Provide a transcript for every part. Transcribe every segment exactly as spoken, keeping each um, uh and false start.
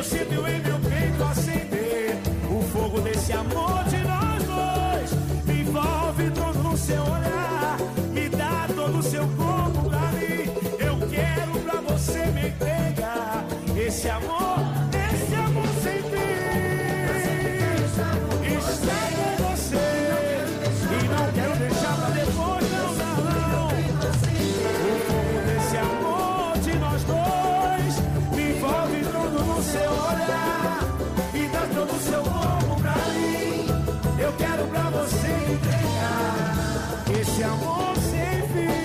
Eu sinto em meu peito acender o fogo desse amor de nós dois. Me envolve todo no seu olhar, me dá todo o seu corpo pra mim. Eu quero pra você me entregar esse amor, esse amor sem fim. Está em você e não quero deixar pra depois, não, não, não. O fogo desse amor de nós dois me envolve todo no seu olhar, me dá todo o seu corpo pra mim. Eu quero pra você entregar esse amor sem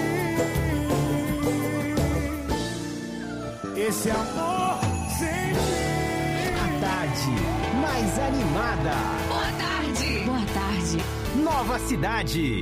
fim. Esse amor sem fim. A tarde mais animada. Boa tarde. Boa tarde. Nova Cidade.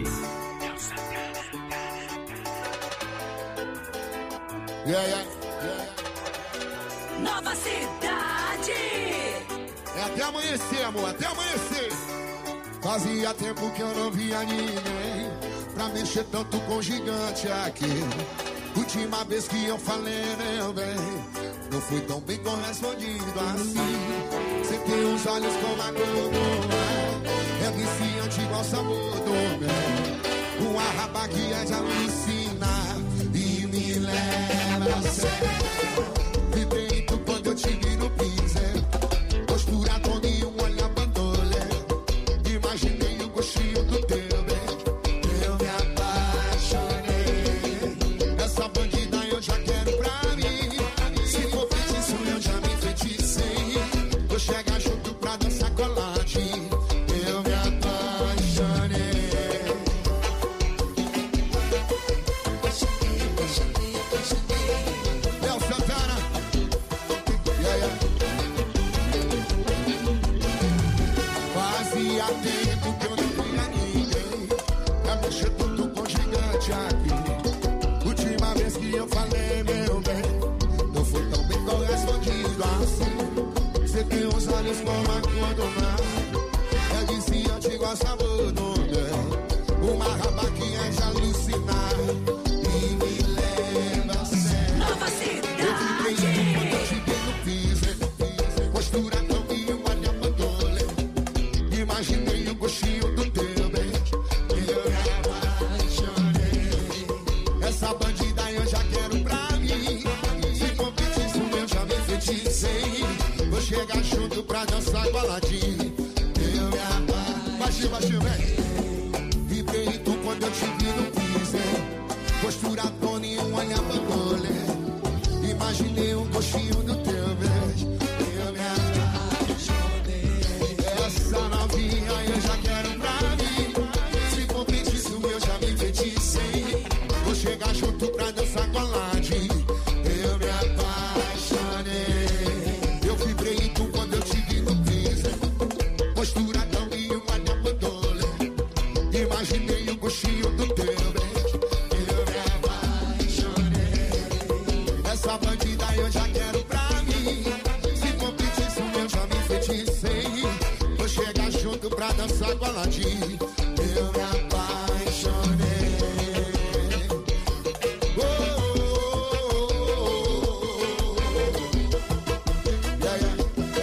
Yeah, yeah, yeah. Nova Cidade. É até amanhecer, amor, até amanhecer. Fazia tempo que eu não via ninguém pra mexer tanto com gigante aqui. Última vez que eu falei, meu bem, não fui tão bem correspondido assim. Você tem os olhos como a coroa, é viciante igual sabor do mel. Uma raba que é de alucinar e me leva a sério. Me deito quando eu te vi no piso, postura toda e um olhar bandolé. Imaginei o gostinho do teu beijo, eu me apaixonei. Essa bandida eu já quero pra mim. Se for feitiço eu já me enfeiticei. Vou chegar junto pra dançar coladinho. Eu me apaixonei. Léo Santana, yeah, yeah. Fazia tempo que eu não via ninguém pra mexer tudo com gigante aqui. Última vez que eu falei, meu bem, não foi tão bem correspondido assim. Você tem os olhos como a cor do mar, é viciante igual sabor do mel. Uma raba que é de alucinar e me leva a sério. Nova Eu fiquei Cidade. quando eu te vi no piso, postura tão e um olhar bandolé. Imaginei o gostinho do teu beijo, eu me apaixonei. Essa bandida eu já quero pra mim. Se for feitiço eu já me enfeiticei. Vou chegar junto pra dançar coladinho. Eu me apaixonei. Baixinho, baixinho, vem. Vibrei tu quando eu te vi no piso, postura tona e um olhar bandolé. Imaginei o gostinho do teu beijo, eu me apaixonei. Essa novinha eu já quero pra mim. Se for feitiço eu já me enfeiticei. Vou chegar junto pra dançar coladinho. Eu me apaixonei. Eu vibrei em tu quando eu te vi no piso, postura tão e um olhar bandolé. Imaginei o gostinho do teu beijo, eu me apaixonei. Essa bandida eu já quero pra mim. Se for feitiço eu já me enfeiticei. Vou chegar junto pra dançar coladinho. Eu me apaixonei. Oh, oh, oh, oh, oh. Yeah, yeah,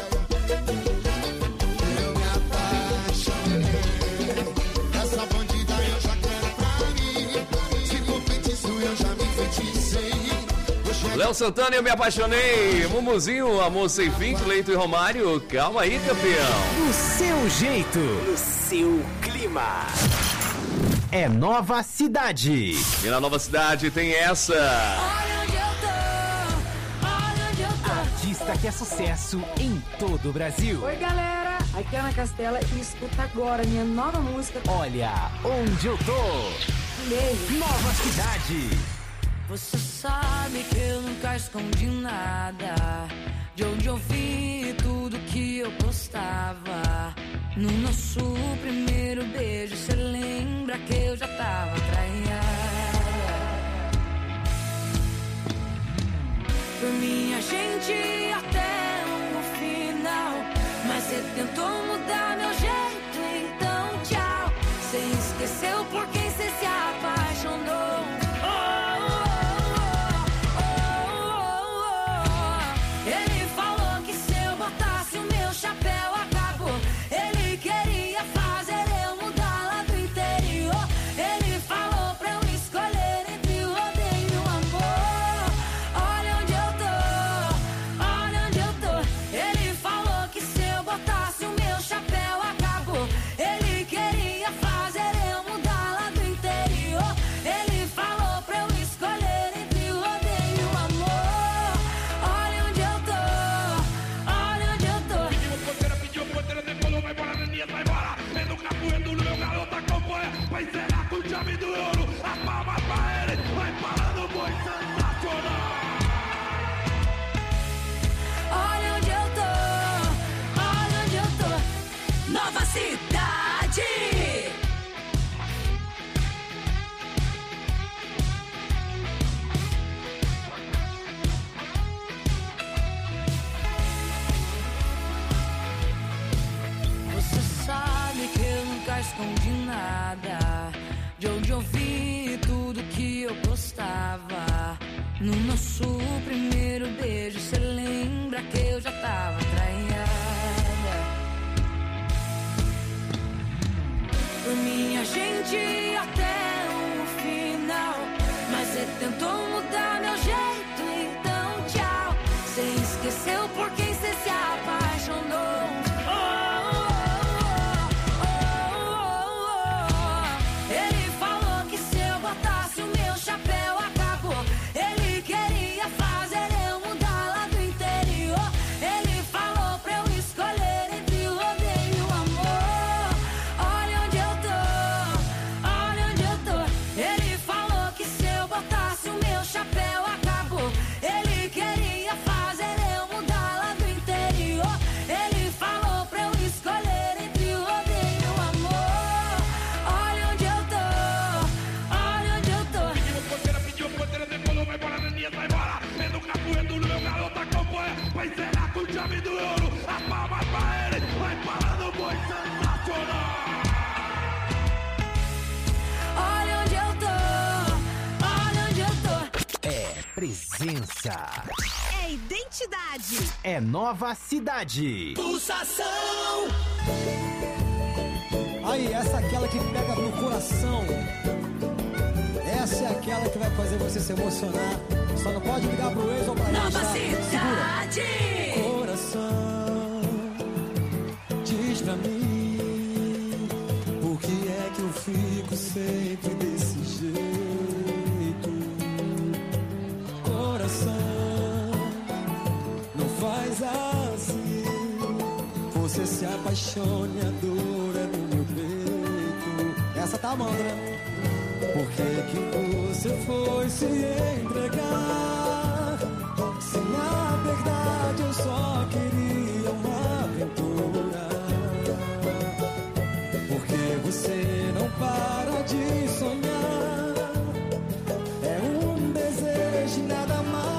yeah. Eu me apaixonei. Essa bandida eu já quero pra mim. Se for feitiço eu já me enfeiticei. Léo Santana, eu me apaixonei. Mumuzinho, Amor Sem Fim, Cleito e Romário. Calma aí, campeão. Do seu jeito, no seu clima. É Nova Cidade. E na Nova Cidade tem essa. Olha onde eu tô. Olha onde eu tô. Artista que é sucesso em todo o Brasil. Oi, galera. Aqui é Ana Castela e escuta agora minha nova música. Olha onde eu tô. Beijo. Nova Cidade. Você sabe que eu nunca escondi nada de onde eu vi tudo que eu postava. No nosso primeiro beijo, cê lembra que eu já tava traída? Por mim a gente ia até o final, mas cê tentou mudar meu jeito, então tchau. Cê esqueceu por quem cê se apaixonou. Oh, oh, oh, oh, oh. Ele falou que se eu botar escondi nada. De onde eu vi tudo que eu postava. No nosso primeiro beijo, cê lembra que eu já tava traiada. Por minha gente até o final. Mas cê tentou mudar meu jeito, então tchau. Cê esqueceu por quem cê se apaixonou. Presença. É identidade. É nova cidade. Pulsação. Aí, essa é aquela que pega no coração. Essa é aquela que vai fazer você se emocionar. Só não pode ligar pro ex ou pra ex. Nova cidade. Segura. Coração, diz pra mim, por que é que eu fico sempre desse jeito? Não faz assim. Você se apaixone, a dor é no meu peito. Essa tá amando, né? Por que que você foi se entregar? Se na verdade eu só queria uma aventura. Por que você não para de sonhar? É um desejo e nada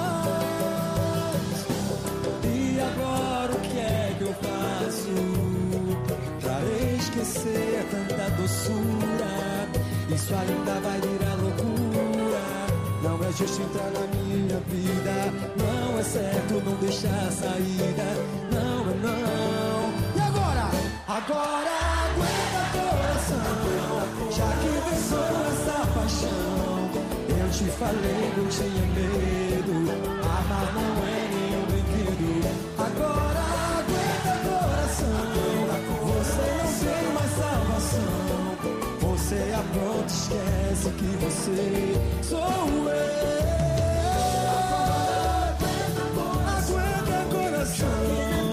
mais. E agora o que é que eu faço pra esquecer tanta doçura? Isso ainda vai virar loucura. Não é justo entrar na minha vida. Não é certo não deixar saída. Não é não. E agora? Agora aguenta coração. Já que venceu essa paixão, eu te falei, não tinha medo. Amar não é nenhum brinquedo. Agora aguenta coração. Você não tem mais salvação. Você apronta, esquece que você sou eu. Aguenta coração.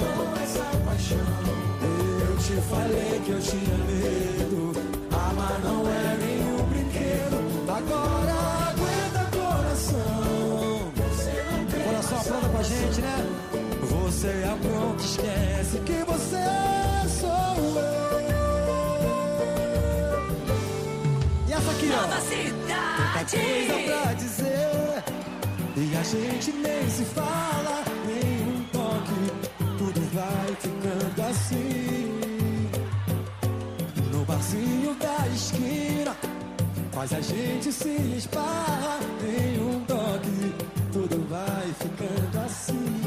Eu te falei que eu tinha medo. Amar não é nenhum brinquedo. Agora aguenta coração. Coração apronta com a gente, né? Você apronta, esquece que você sou eu. E essa aqui, Nova ó. cidade. Tanta coisa pra dizer e a gente nem se fala, nem um toque. Tudo vai ficando assim. No barzinho da esquina faz a gente se esbarra, nem um toque. Tudo vai ficando assim.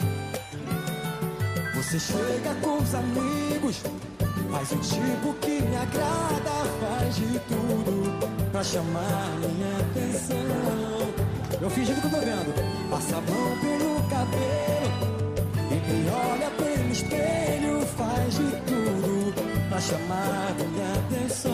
Você chega com os amigos, faz um tipo que me agrada, faz de tudo pra chamar minha atenção. Eu fingindo que eu tô vendo. Passa a mão pelo cabelo e me olha pelo espelho, faz de tudo pra chamar minha atenção.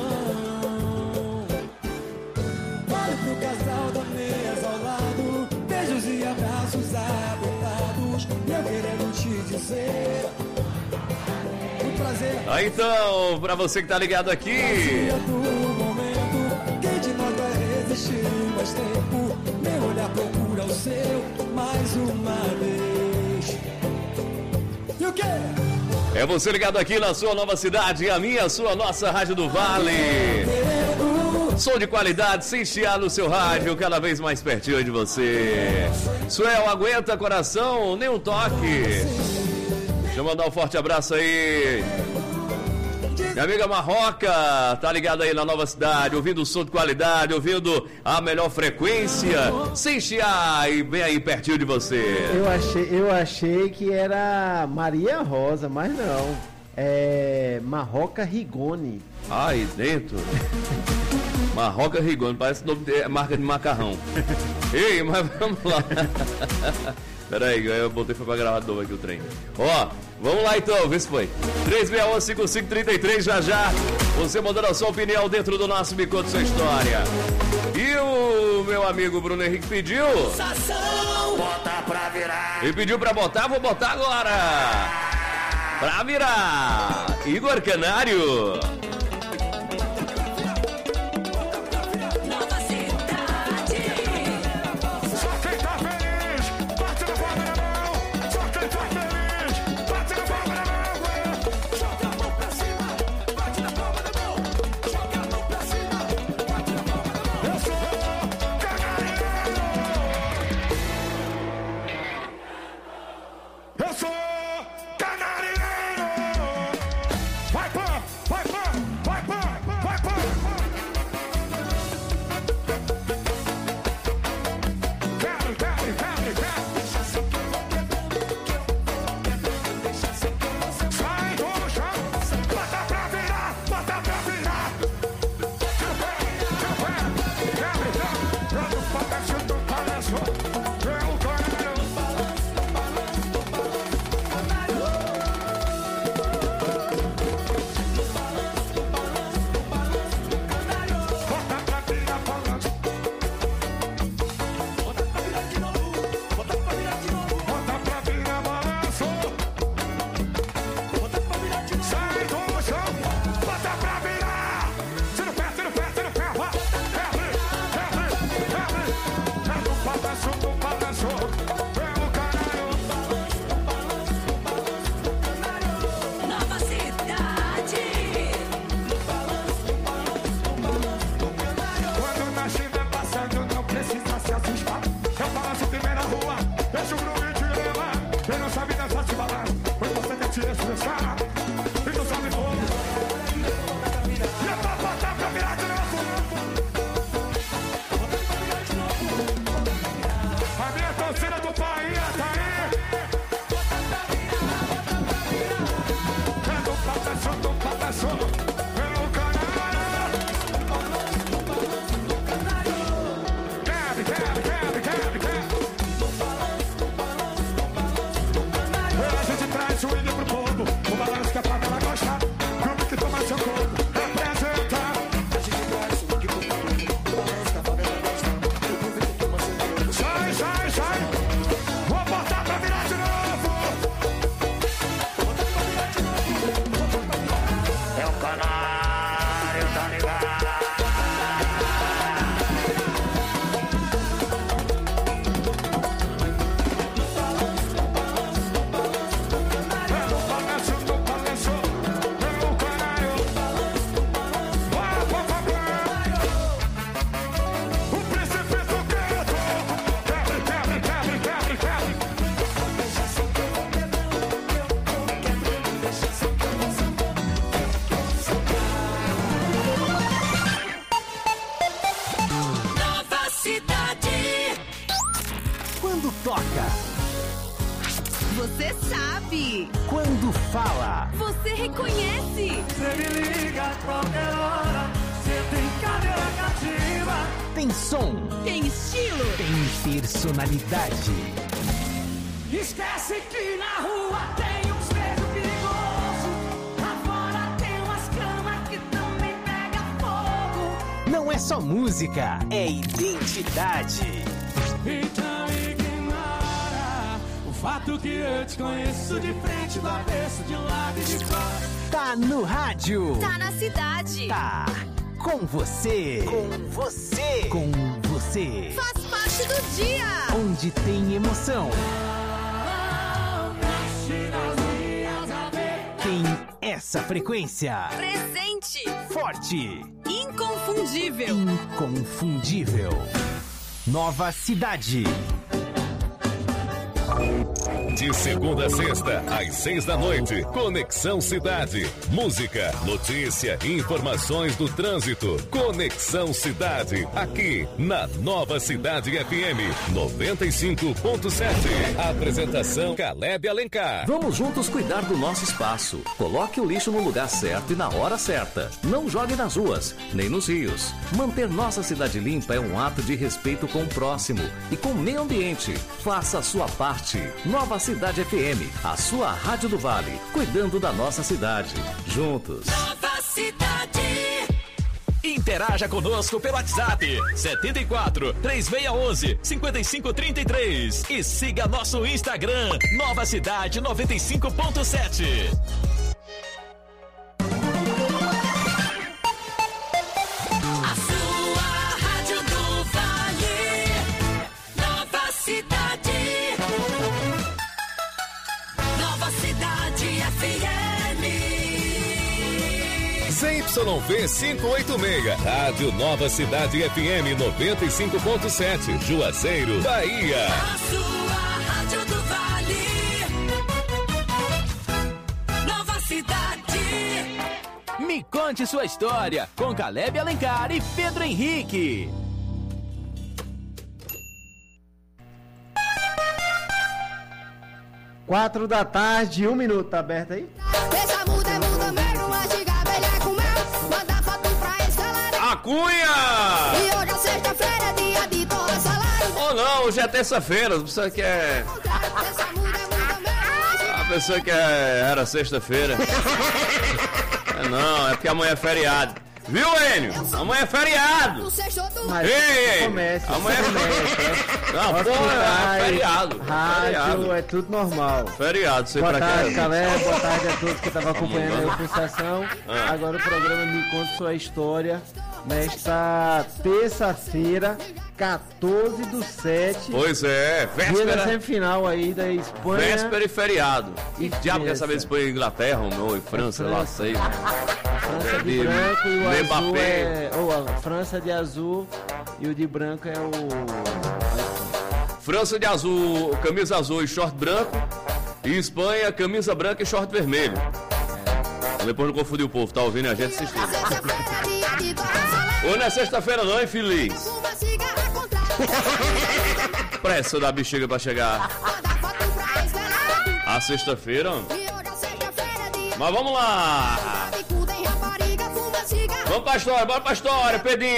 Olha pro casal da mesa ao lado, beijos e abraços apertados, e eu querendo te dizer muito prazer. Ah, então, pra você que tá ligado aqui, Momento, quem de nós vai resistir mais tempo? Meu olhar procura o seu mais uma vez. E o quê? é você ligado aqui na sua nova cidade, a minha, a sua, nossa Rádio do Vale. Som de qualidade, sem chiar no seu rádio, cada vez mais pertinho de você. Suel, aguenta coração, nem um toque. Deixa eu mandar um forte abraço aí Minha amiga Marroca, tá ligada aí na Nova Cidade, ouvindo o som de qualidade, ouvindo a melhor frequência, sem chiar e bem aí pertinho de você. Eu achei, eu achei que era Maria Rosa, mas não. É Marroca Rigoni. Aí dentro. Marroca Rigoni, parece nome de marca de macarrão. Ei, mas vamos lá. Peraí, eu botei foi pra gravar de novo aqui o trem. Ó, vamos lá então, vê se foi. três seis um, cinco cinco três três, já já. Você mandando a sua opinião dentro do nosso Me Conta Sua História. E o meu amigo Bruno Henrique pediu. Sação, bota pra virar. Ele pediu pra botar, vou botar agora. Pra virar. Igor Canário. Você sabe. Quando fala, você reconhece. Você me liga a qualquer hora. Você tem cadeira cativa. Tem som. Tem estilo. Tem personalidade. Esquece que na rua tem uns beijos perigosos. Lá fora tem umas camas que também pega fogo. Não é só música, é identidade. Então ignora o fato que eu te conheço de frente, do avesso, de um lado e de fora. Tá no rádio. Tá na cidade. Tá com você. Com você. Com você. Faz parte do dia. Onde tem emoção. Tem essa frequência. Presente. Forte. Inconfundível. Inconfundível. Nova Cidade. De segunda a sexta, às seis da noite, Conexão Cidade. Música, notícia e informações do trânsito. Conexão Cidade, aqui na Nova Cidade F M noventa e cinco ponto sete. Apresentação Caleb Alencar. Vamos juntos cuidar do nosso espaço. Coloque o lixo no lugar certo e na hora certa. Não jogue nas ruas, nem nos rios. Manter nossa cidade limpa é um ato de respeito com o próximo e com o meio ambiente. Faça a sua parte. Nova Cidade F M, a sua rádio do Vale, cuidando da nossa cidade. Juntos. Nova Cidade. Interaja conosco pelo WhatsApp setenta e quatro, três seis um um, cinco cinco três três e siga nosso Instagram Nova Cidade noventa e cinco ponto sete. A sua rádio do Vale, Nova Cidade, Nova Cidade F M. Z Y V quinhentos e oitenta e seis, Rádio Nova Cidade F M noventa e cinco ponto sete, Juazeiro, Bahia. A sua rádio do Vale, Nova Cidade. Me conte sua história com Caleb Alencar e Pedro Henrique. Quatro da tarde, um minuto, tá aberto aí? Essa muda é muda mesmo, mas de abelha com mel. Manda foto pra escalar. A Cunha! E hoje é sexta-feira, é dia de torrar salário. Oh não, hoje é terça-feira, a pessoa que é... Essa muda é muda mesmo. A pessoa que é... era sexta-feira. É não, é porque amanhã é feriado. Viu, Enio? Amanhã é feriado. Mas ei, ei, comece, amanhã é comece. Não, porra, é feriado. Rádio, feriado. é tudo normal. Feriado, sei boa pra tarde, quê. Caleb, boa tarde a todos que estavam acompanhando aí a pulsação. Ah. Agora o programa Me Conta Sua História. Nesta terça-feira, quatorze do sete. Pois é, Dia da véspera. semifinal aí da Espanha. Véspera e feriado. E Diabo quer saber se foi Inglaterra ou França, lá sei. França de De- branco e o de azul Mbappé. é... Ou a França de azul e o de branco é o... França de azul, camisa azul e short branco. E Espanha, camisa branca e short vermelho. Depois não confundir o povo, tá ouvindo a gente assistindo. Hoje não é sexta-feira não, hein, feliz? Pressa da bexiga pra chegar. A sexta-feira. Mas vamos lá. Vamos pra história, bora pra história, Pedrinho.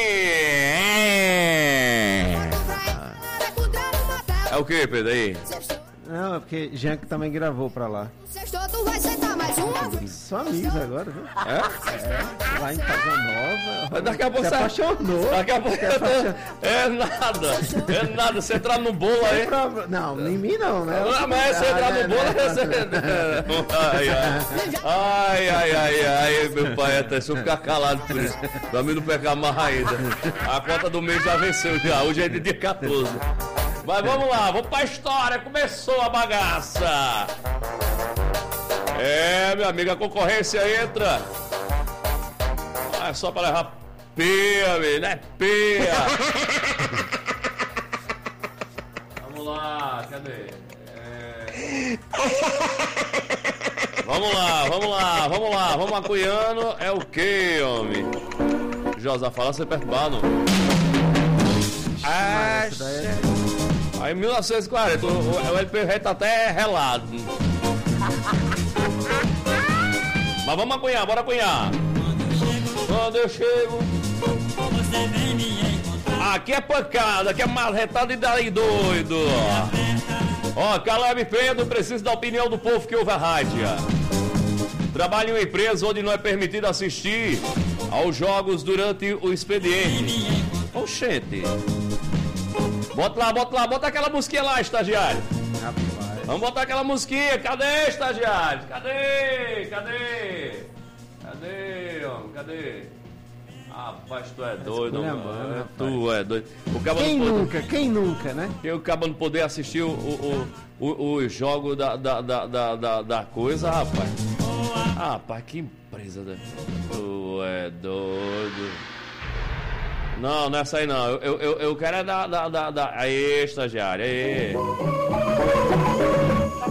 É o que, Pedro, aí? Não, é porque Jean que também gravou pra lá. Tu vai sentar mais uma? Só amigos agora, viu? É? É, lá em Casa Nova. Mas daqui a pouco se você apaixonou. Daqui a pouco Se apaixonou. É nada, é nada. Você entrar no bolo aí. Não, em mim não, né? Não, mas você entrar no bolo, você... Ai, ai, ai, ai, ai, ai, meu pai, até se eu ficar calado por isso. Pra mim não pegar mais ainda. A conta do mês já venceu já, hoje é de dia quatorze. Mas vamos lá, vamos pra história, começou a bagaça. É, meu amigo, a concorrência entra. Ah, é só pra levar peia, meu, não é peia. Vamos lá, cadê? É... Vamos lá, vamos lá, vamos lá, vamos acuiando. É o que, homem? José, fala você perturbado. Ah, aí em mil novecentos e quarenta, o, o L P R tá até relado. Mas vamos acunhar, bora acunhar. Quando eu chego, você vem me encontrar. Aqui é pancada, aqui é marretada e daí doido. Ó, Caleb Pedro, preciso da opinião do povo que ouve a rádio. Trabalho em uma empresa onde não é permitido assistir aos jogos durante o expediente. Oxente. Bota lá, bota lá, bota aquela musiquinha lá, estagiário. Vamos botar aquela musiquinha. Cadê, estagiário? Cadê? Cadê? Cadê, homem? Cadê? Rapaz, tu é doido, Escolha mano. a banda, Tu é doido. O cabo Quem não pode- nunca? Quem nunca, né? Quem o cabo não poder assistir o, o, o, o, o jogo da, da, da, da, da, da coisa, rapaz. Rapaz, que empresa, né? Tu é doido. Não, não é essa aí não. Eu, eu, eu quero é da, da, da, da... Aí, estagiário, aí.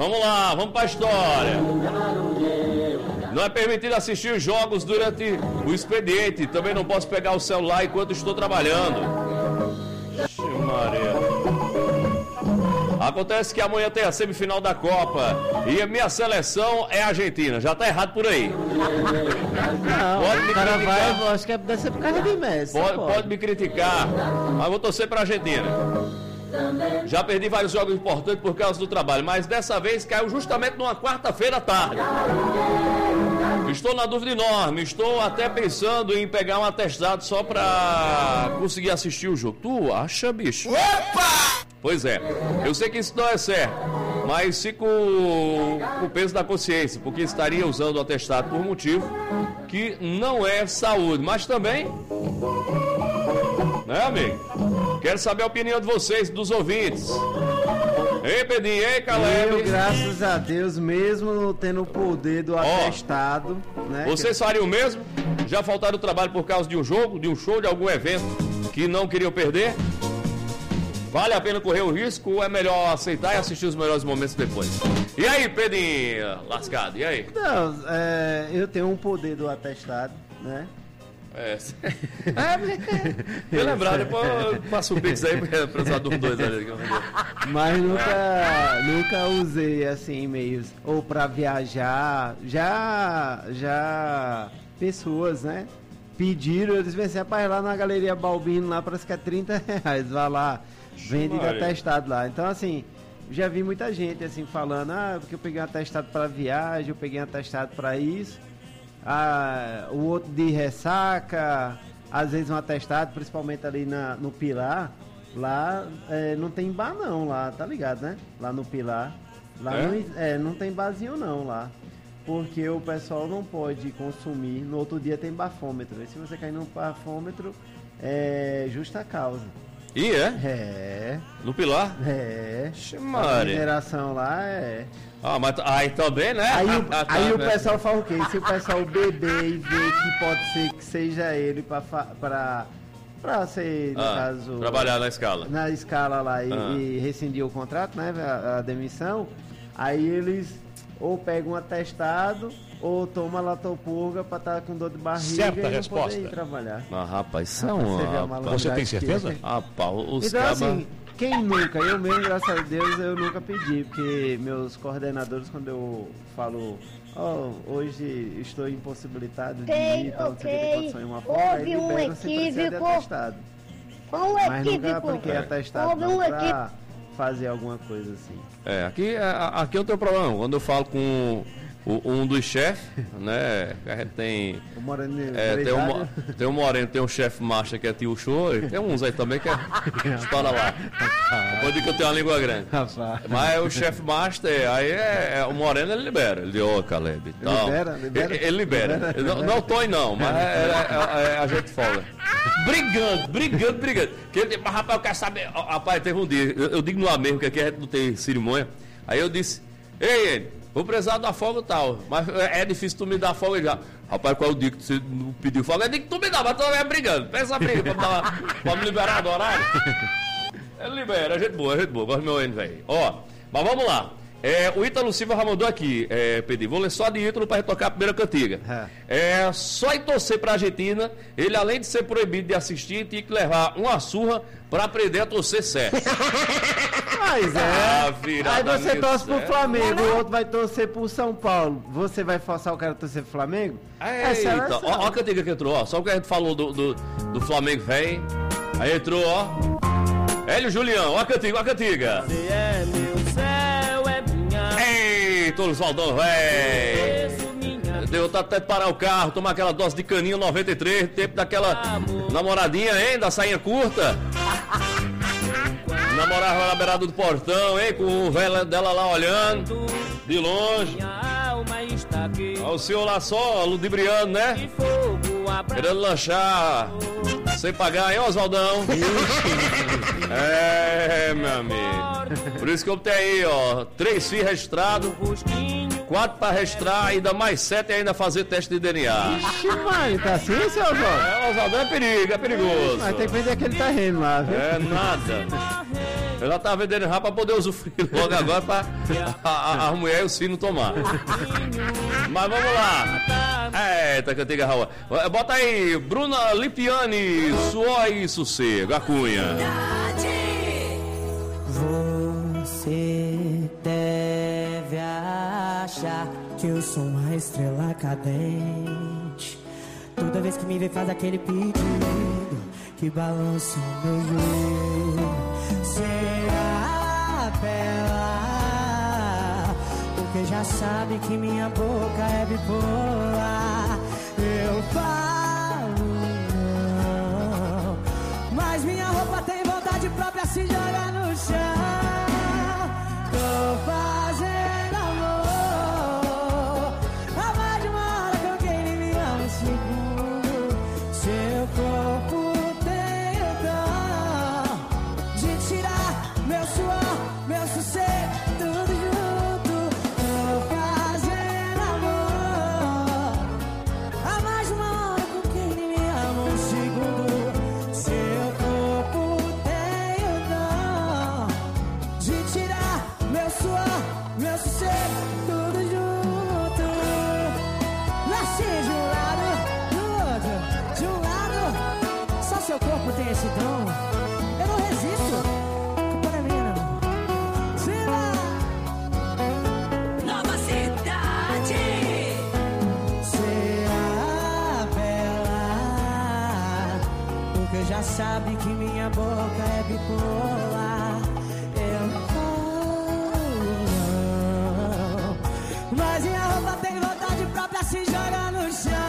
Vamos lá, vamos pra história. Não é permitido assistir os jogos durante o expediente. Também não posso pegar o celular enquanto estou trabalhando. Ixi, Maria. Acontece que amanhã tem a semifinal da Copa e a minha seleção é a Argentina. Já tá errado por aí. Não, pode me o cara criticar. Vai, acho que deve ser por causa de Messi. Pode, pode. pode me criticar, mas vou torcer pra Argentina. Já perdi vários jogos importantes por causa do trabalho, mas dessa vez caiu justamente numa quarta-feira à tarde. Estou na dúvida enorme, estou até pensando em pegar um atestado só pra conseguir assistir o jogo. Tu acha, bicho? Opa! Pois é, eu sei que isso não é certo, mas fico com o peso da consciência, porque estaria usando o atestado por motivo que não é saúde, mas também... Né, amigo? Quero saber a opinião de vocês, dos ouvintes. Ei, Pedinho, ei, Caleb. Eu, graças a Deus, mesmo tendo o poder do atestado, oh, né? Vocês fariam o mesmo? Já faltaram o trabalho por causa de um jogo, de um show, de algum evento que não queriam perder? Vale a pena correr o risco ou é melhor aceitar e assistir os melhores momentos depois? E aí, Pedinho, lascado, e aí? Não, é, eu tenho um poder do atestado, né? É, é lembrar, depois eu passo o pix aí pra precisar dos dois ali. Mas nunca, nunca usei assim meios, ou pra viajar, já, já pessoas, né, pediram, eu disse assim, rapaz, lá na Galeria Balbino, lá parece que é trinta reais, vai lá, vende de atestado lá. Então assim, já vi muita gente assim falando, ah, porque eu peguei um atestado pra viagem, eu peguei um atestado pra isso. Ah, o outro de ressaca, às vezes um atestado, principalmente ali na, no Pilar, lá é, não tem bar não, lá, tá ligado, né? Lá no Pilar, lá é? Não, é, não tem barzinho não lá, porque o pessoal não pode consumir, no outro dia tem bafômetro, e se você cair no bafômetro, é justa causa. E é? É. No Pilar? É. Ximari. A mineração lá é... Ah, mas aí também, né? Aí, o, ah, tá, aí né? o pessoal fala o quê? Se o pessoal beber e ver que pode ser que seja ele pra, pra, pra ser, no ah, caso... trabalhar na escala. Na escala lá e, ah. e rescindir o contrato, né? A, a demissão. Aí eles ou pegam um atestado ou tomam latopurga pra estar tá com dor de barriga Certa e não resposta. poder ir trabalhar. Ah, rapaz, isso é uma... Você tem certeza? É. Rapaz, os então, cabas... assim, quem nunca? Eu mesmo, graças a Deus, eu nunca pedi, porque meus coordenadores, quando eu falo, ó, oh, hoje estou impossibilitado de ir, então okay. você tem condição em uma forma, aí liberam um sem precisar de atestado. Qual Mas equívoco? nunca apliquei É. atestado Houve não um pra fazer alguma coisa assim. É, aqui, aqui eu tenho problema. Quando eu falo com o, um dos chefes, né? A gente tem. O Moreno é, tem, um, tem um Moreno, tem um chefe macho que é tio show, e tem uns aí também que é. Estoura lá. Pode dizer que eu tenho uma língua grande. Mas o chefe master, aí é, é. O Moreno ele libera. Ele diz, ô, Caleb. Tal. Libera, libera. Ele, ele libera. libera. Não, não tô aí não, mas é, é, é, a gente folga. Brigando, brigando, brigando. Que ele, mas rapaz, eu quero saber. Rapaz, teve um dia, eu, eu digo no ar mesmo, que aqui a gente não tem cerimônia. Aí eu disse, ei, ele, vou precisar da folga e tal, mas é difícil tu me dar folga já. Rapaz, qual é o dia que você não pediu folga? É dia que tu me dá, mas tu é brigando. Pensa a briga pra, me dar, pra me liberar do horário. Ele libera, é gente boa, é gente boa, gosto do meu N, velho. Ó, mas vamos lá. É, o Ítalo Silva já mandou aqui, é, pedir, vou ler só de Ítalo para retocar a primeira cantiga. É, só em torcer para a Argentina, ele além de ser proibido de assistir, tinha que levar uma surra para aprender a torcer certo. Mas é. Ah, aí você torce pro Flamengo, o outro vai torcer pro São Paulo. Você vai forçar o cara a torcer pro Flamengo? Eita, ó, ó a cantiga que entrou, ó. Só o que a gente falou do, do, do Flamengo, velho. Aí entrou, ó. Hélio Julião, ó a cantiga, ó a cantiga. Você é meu céu, é minha. Eita, Oswaldão, velho. Deu vontade até de parar o carro, tomar aquela dose de caninho noventa e três, tempo daquela namoradinha, hein, da sainha curta. Namorava na beirada do portão, hein, com o velho dela lá olhando, de longe. Olha o senhor lá só, ludibriando, né? Querendo lanchar sem pagar, hein, Oswaldão? É, meu amigo. Por isso que eu tenho aí, ó, três filhos registrados, quatro pra registrar, ainda mais sete e ainda fazer teste de D N A. Ixi, mano, tá assim, seu Oswaldo? É, Oswaldão é perigo, é perigoso. Mas tem que vender aquele terreno lá, viu? É nada. Ela tava vendendo rabo pra poder usufruir logo agora pra a, a, a mulher e os filhos tomar. Mas vamos lá. Eita, cantiga Raul. Bota aí, Bruna Lipiani, Suor e Sossego, a cunha. Você deve achar que eu sou uma estrela cadente. Toda vez que me vê faz aquele pedido que balança o meu joelho. Será bela, porque já sabe que minha boca é bipolar. Eu falo não, mas minha roupa tem vontade própria, se joga no chão. Tô fazendo amor há mais de uma hora com quem nem me ama um segundo. Seu corpo tem o dom de tirar meu suor, meu sossego, tudo junto. Tô fazendo amor há mais de uma hora com quem nem me ama um segundo. Seu corpo tem o dom de tirar meu suor, meu sossego, tudo junto. Nasci de um lado, do outro, de um lado. Só seu corpo tem esse dom. Eu não resisto. Culpa não é minha, não. Viva! Nova Cidade. Será bela, porque já sabe que minha boca é bipolar. Eu não, mas minha roupa tem vontade própria, se joga no chão.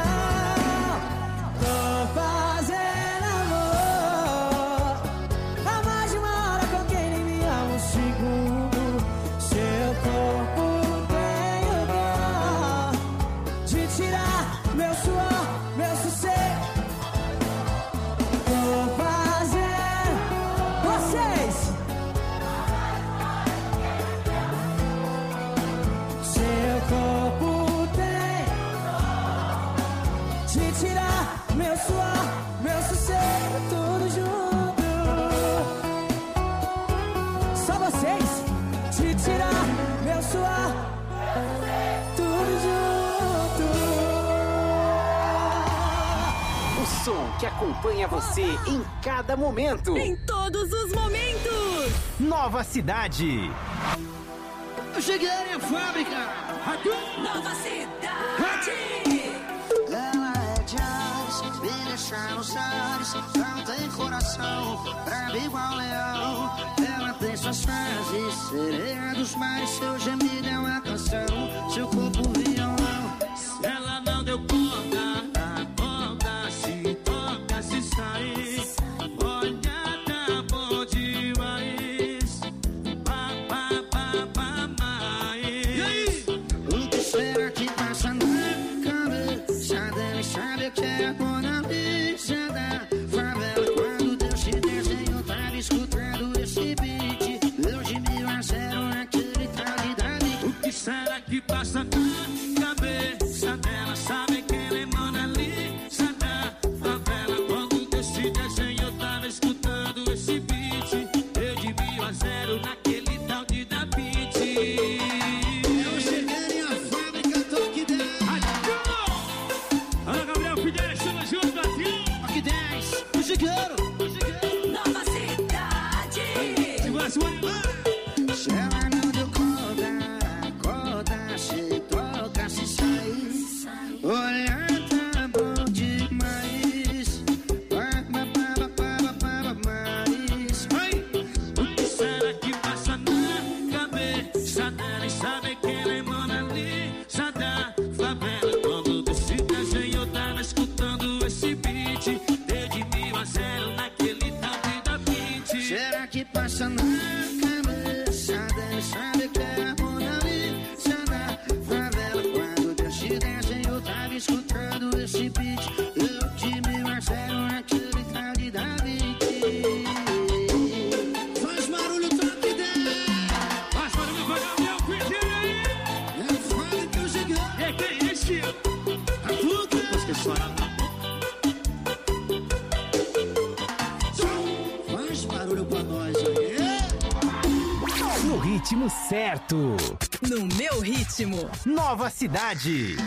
Tô fazendo amor há mais de uma hora com quem nem me ama um segundo. Seu corpo tem o dom de tirar meu suor, meu sossego. Tô fazendo vocês. Seu corpo tem de tirar meu suor, meu sossego, tudo junto. Só vocês de tirar meu suor, tudo junto. O som que acompanha você em cada momento. Em todos os momentos. Nova Cidade. Eu cheguei à fábrica. Nova Cidade. Ela é jazz, me deixa nos ares. Não tem coração, brava igual leão. Ela tem suas fases, sereia dos mares. Seu gemido é uma canção, seu corpo violão. Se ela não deu conta, acorda, se toca, se sai. Olha, tá bom demais. Pá, pá, pá, pá, mais. E aí? O que será que passa na cabeça dela? Sabe o que é a Mona Lisa da favela? Quando Deus te desenhou, tava escutando esse beat. Eu de mil a zero naquele tal de Davi. O que será que passa na cabeça dela? Sabe que ela é Mona Lisa da favela. Quando Deus te desenhou, tava escutando esse beat. Eu de mil a zero naquele tal de Davi. Eu cheguei à fábrica, toque dez. Olha, Gabriel Fidel, chama junto, Brasil. Toque dez. Eu cheguei. Nova Cidade. Segura, segura. Se ela não deu conta, acorda, se toca, se sai. Olha, tá bom demais. Pá, pá, pá, pá, pá, pá, mais. O que será que passa na cabeça dela? E sabe que ela é Mona Lisa da favela. Quando Deus se desenhou, tava escutando esse beat. Deu de mil a zero naquele tal de da beat. Será que passa na cabeça dela? ritmo certo. No meu ritmo. Nova Cidade.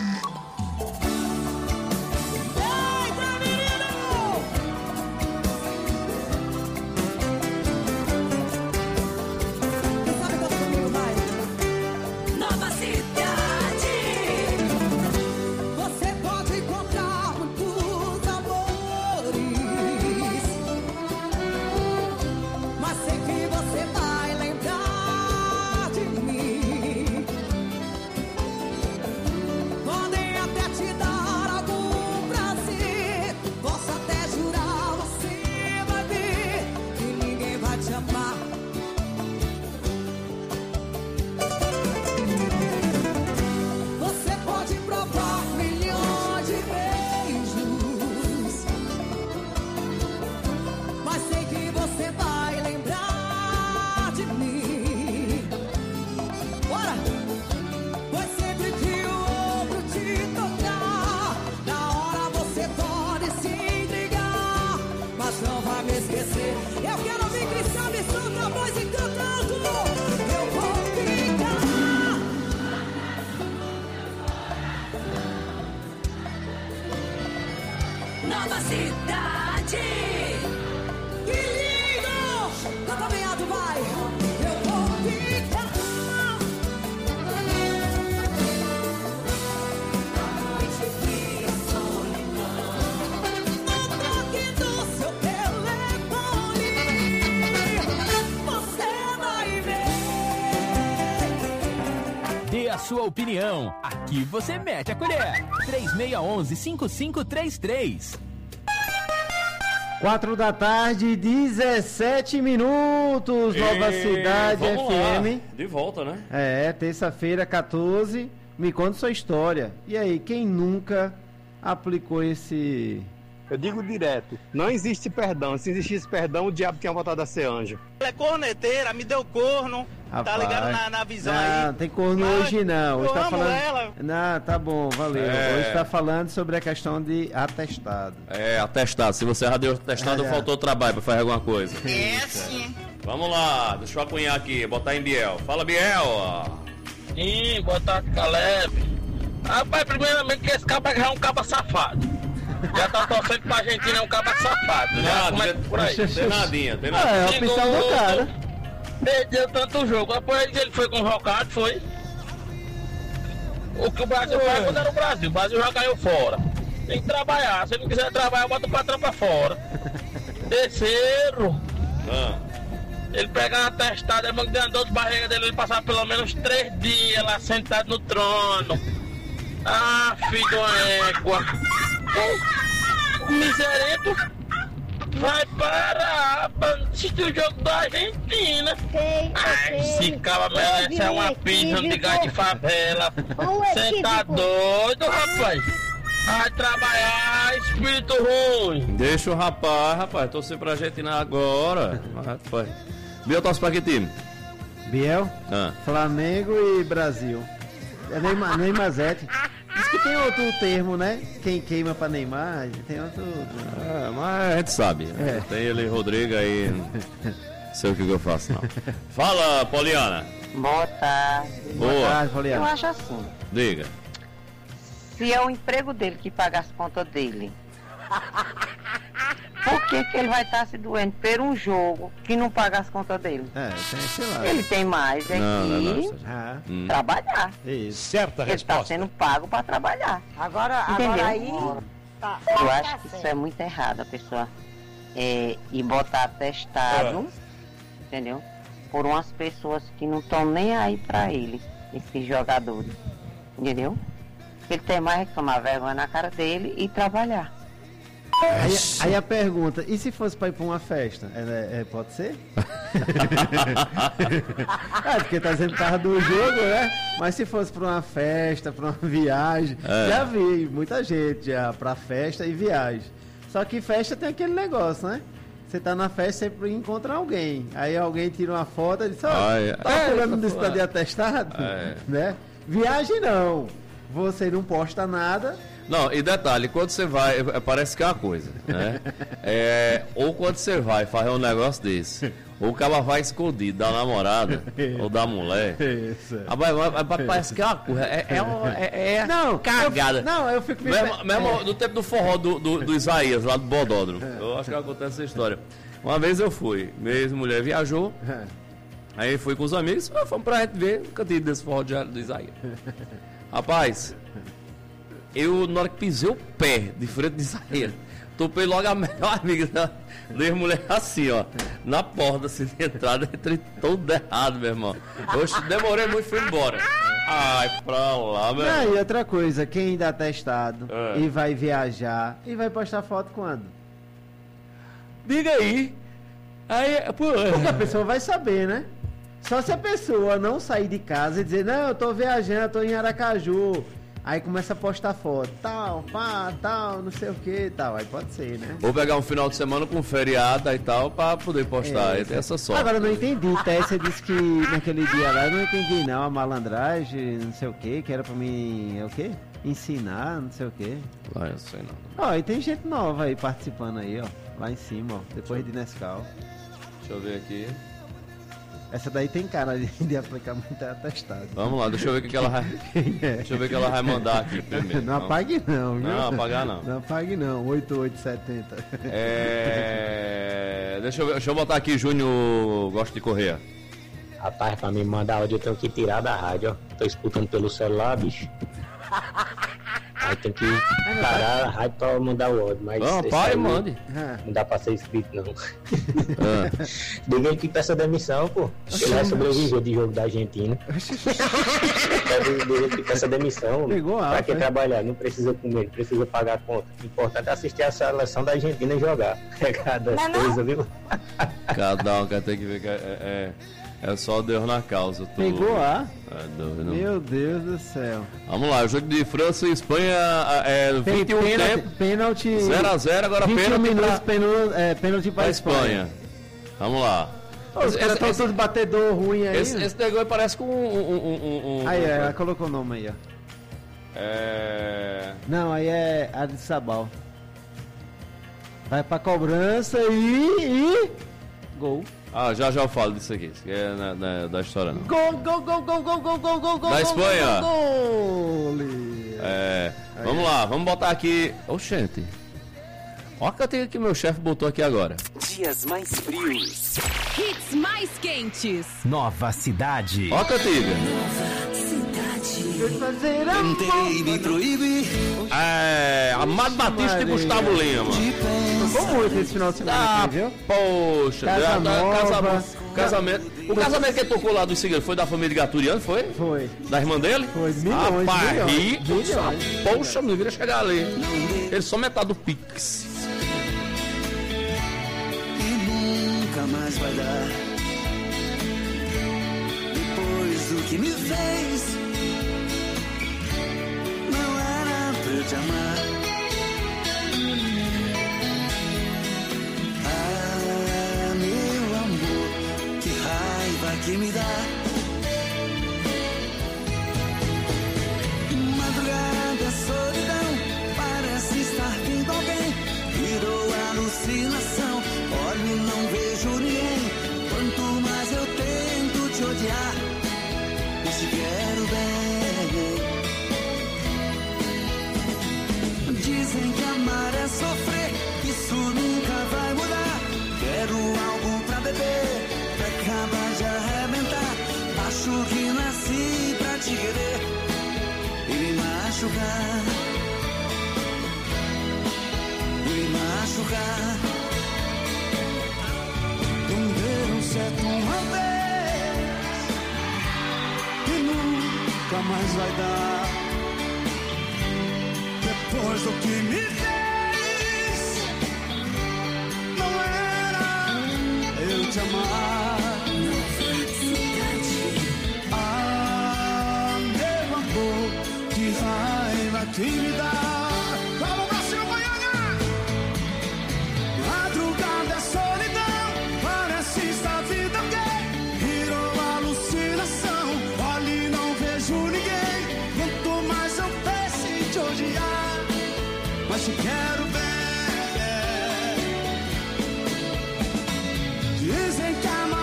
Nova Cidade. Que lindo! Canta bem alto, vai. Eu vou ficar. A noite de solidão. No toque do seu telefone, você vai ver. Dê a sua opinião. Aqui você mete a colher. três seis um um, cinco cinco três três. Quatro da tarde, dezessete minutos, Nova E... Cidade Vamos F M. Lá. De volta, né? É, terça-feira, quatorze. Me conta sua história. E aí, quem nunca aplicou esse... Eu digo direto, não existe perdão. Se existisse perdão, o diabo tinha voltado a ser anjo. Ela é corneteira, me deu corno. Rapaz, tá ligado na, na visão não, aí. Não, tem corno Mas hoje não. Hoje eu tá amo falando... ela. Não, tá bom, valeu. É. Hoje tá falando sobre a questão de atestado. É, atestado. Se você já deu atestado, É, é. faltou trabalho pra fazer alguma coisa. É sim. Vamos lá, deixa eu acunhar aqui, botar em Biel. Fala, Biel. Sim, boa tarde, Caleb. Rapaz, primeiramente que esse caba já é um caba safado. Já tá torcendo pra Argentina, é um caba safado. Já Nada, começa por aí. tem nadinha, tem Ah, nadinha. é a opção do cara. Perdeu tanto jogo. Depois ele foi convocado, foi. O que o Brasil faz quando era o Brasil. O Brasil já caiu fora. Tem que trabalhar. Se ele não quiser trabalhar, bota o patrão pra fora. Terceiro. Ah. Ele pegar uma testada, é bom que deu uma dor de barriga dele, ele passar pelo menos três dias lá sentado no trono. Ah, filho de uma égua. O miserento vai parar pra assistir o jogo da Argentina. Ai, esse cara merece é uma pizza de gás de favela. Você tá doido, rapaz? Vai trabalhar, espírito ruim. Deixa o rapaz, rapaz, torcer pra Argentina agora. Rapaz. Biel, torce pra que time? Biel, Ah. Flamengo e Brasil. É Neymar, Neymarzete. Diz que tem outro termo, né? Quem queima pra Neymar, tem outro... É, mas a gente sabe. É. Tem ele, Rodrigo, aí. Não sei o que, que eu faço, não. Fala, Poliana. Boa tarde. Boa. Boa tarde, Poliana. Eu acho assim, Diga. se é o emprego dele que paga as contas dele, por que que ele vai estar se doendo por um jogo que não paga as contas dele? É, tem, sei lá. Ele tem mais é Não, não, não, que isso- Ah, Hum. trabalhar. isso. Certa Ele está resposta. sendo pago para trabalhar. Agora, Entendeu? agora aí. Tá, Eu tá acho que isso é muito errado, a pessoa é, ir botar atestado, entendeu? Por umas pessoas que não estão nem aí para ele, esses jogadores, entendeu? Ele tem mais que tomar vergonha na cara dele e trabalhar. Aí, aí a pergunta, e se fosse pra ir pra uma festa? É, é, pode ser? Ah, porque tá dizendo por causa do jogo, né? Mas se fosse pra uma festa, pra uma viagem, É. já vi muita gente já pra festa e viagem. Só que festa tem aquele negócio, né? Você tá na festa, sempre encontra alguém. Aí alguém tira uma foto e diz, ó, Ai, tá é, fulano essa desse porra. tá de atestado? É. Né? Viagem não. Você não posta nada. Não, e detalhe, quando você vai, é, parece que é uma coisa, né? É, ou quando você vai fazer um negócio desse, O cara vai escondido da namorada ou da mulher. Isso. Rapaz, parece que é uma coisa. É, é, uma- é, é Não, cagada. eu- não, eu fico me Mesmo, pe- mesmo é. no tempo do forró do, do, do Isaías, lá do Bodódromo. Eu acho que acontece essa história. Uma vez eu fui, minha ex-mulher viajou. Aí fui com os amigos, ah, fomos pra gente ver o cantinho desse forró de- do Isaías. Rapaz, eu na hora que pisei o pé de frente de Isaías, topei logo a melhor amiga da, da ex-mulher assim, ó. Na porta assim, de entrada, entrei todo errado, meu irmão. Eu demorei muito e fui embora. Ai, pra lá, meu Não, irmão. e outra coisa, quem dá testado É. e vai viajar e vai postar foto quando? Diga aí. Aí, pô, Porque a pessoa vai saber, né? Só se a pessoa não sair de casa e dizer, não, eu tô viajando, eu tô em Aracaju. Aí começa a postar foto, tal, pá, tal, não sei o que, tal. Aí pode ser, né? vou pegar um final de semana com feriado e tal pra poder postar. É, Aí tem essa sorte. Agora eu não entendi, Tessa disse que naquele dia lá eu não entendi não, a malandragem, não sei o que, que era pra mim, é o quê? Ensinar, não sei o que. Ah, eu sei não. Ó, e tem gente nova aí participando aí, ó, lá em cima, ó, depois de Nescau. Deixa eu ver aqui. Essa daí tem cara de, de aplicar muito atestado. Vamos lá, deixa eu ver o que, que ela vai. Deixa eu ver o que ela vai mandar aqui primeiro. Não apague não, viu? Não, apagar não. Não apague não, oito oito sete zero. É... Deixa eu, ver, deixa eu botar aqui, Júnior gosta de correr. Rapaz, pra me mandar áudio eu tenho que tirar da rádio, ó. Tô escutando pelo celular, bicho. Aí tem que parar a rádio pra mandar o áudio, mas... Não, esse pare e aí mande. Não dá pra ser inscrito, não. Ah. Diga ele que peça demissão, pô. Ele vai sobreviver de jogo da Argentina. Diga ele que peça demissão. Pegou pra alto, que é? trabalhar? Não precisa comer, não precisa pagar a conta. O importante é assistir a seleção da Argentina jogar. É cada Não, não. coisa, viu? Cada um quer ter que ver que é, é, é só Deus na causa. Tu... Pegou a? É doido. Meu Deus do céu. Vamos lá, o jogo de França e Espanha é Tem vinte e um pênalti, tempo. pênalti. zero a zero, agora vinte e um pênalti minutos, pra- pênalti, é, pênalti pra Pra Espanha. Espanha. Vamos lá. Os caras estão todos batedor ruim aí. Esse, esse negócio parece com um. um, um, um Aí, um- é, ela colocou o nome aí, ó. É. Não, aí é a de Sabal. Vai pra cobrança e. e... Gol. Ah, já já eu falo disso aqui. Isso aqui é na, na- da história não. Gol, gol, gol, gol, gol, gol, gol, gol, gol. Da Espanha. Gol, gol. É. Vamos lá, vamos botar aqui. Oxente. Olha a cantiga que meu chefe botou aqui agora. Dias mais frios. Hits mais quentes. Nova cidade. Ó a cantiga. Tentei me proibir. É. Amado Batista e Gustavo Lima. Tocou muito esse final de semana Ah, aqui, viu? poxa, Casa da- da- Nova. casamento, casamento. O casamento que ele tocou lá do Cigano foi da família de Gaturiano, foi? Foi. Da irmã dele? Foi, milhões, Rapaz, milhões, rico, milhões. poxa, não vira chegar ali. Ele só metade do Pix. E nunca mais vai dar. Depois do que me fez, não era pra eu te amar. Ah, meu amor, que raiva que me dá. Madrugada, solidão, parece estar vindo alguém. Virou alucinação, olho e não vejo ninguém. Quanto mais eu tento te odiar, eu te quero bem. Dizem que amar é sofrer, isso nunca vai mudar. Quero algo pra beber, pra acabar de arrebentar. Acho que nasci pra te querer e me machucar. E me machucar. Não deu certo uma vez e nunca mais vai dar. Depois do que me fez, não era eu te amar. Ah, meu amor, que raiva que me dá. Vamos, Brasil, Goiânia! Madrugada é solidão, parece estar vida alguém. Virou alucinação, olhe e não vejo ninguém. Quanto mais eu penso em te odiar, mas te quero bem. Dizem que amar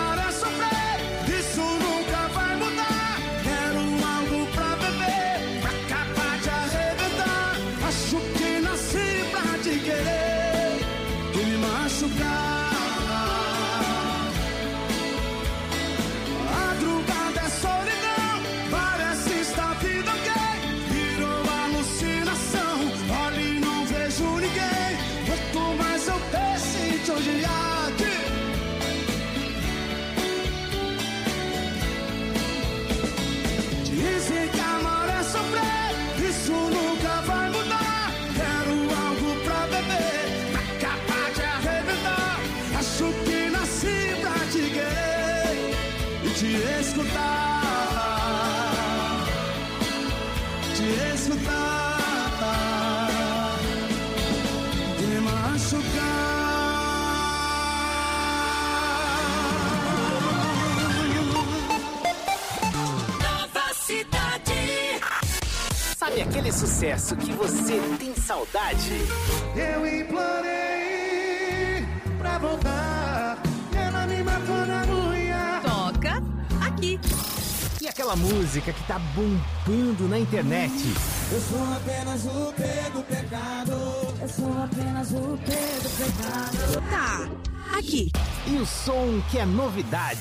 Sabe aquele sucesso que você tem saudade? Eu implorei pra voltar, ela me matou na unha. Toca aqui. E aquela música que tá bombando na internet? Eu sou apenas o P do pecado. Eu sou apenas o P do pecado. Tá, aqui. E o som que é novidade?